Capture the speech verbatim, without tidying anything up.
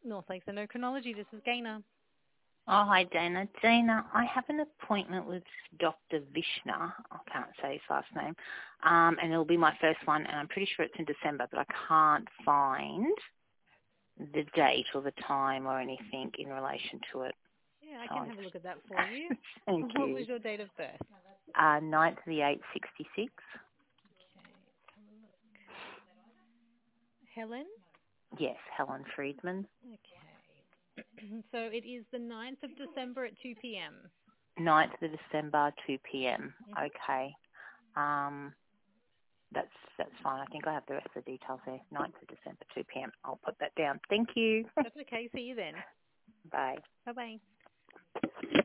North Lakes Endocrinology. This is Gaina. Oh, hi, Dana. Dana, I have an appointment with Doctor Vishna. I can't say his last name. Um, and it'll be my first one, and I'm pretty sure it's in December, but I can't find the date or the time or anything in relation to it. Yeah, I So can I have a look at that for just... you. Thank What you. was your date of birth? Uh, ninth of the eighth, sixty-six. Okay, let's have a look. Helen? Yes, Helen Friedman. Okay. So it is the ninth of December at two p.m. ninth of December, two p.m. Mm-hmm. Okay. Um, that's that's fine. I think I have the rest of the details there. ninth of December, two p.m. I'll put that down. Thank you. That's okay. See you then. Bye. Bye-bye.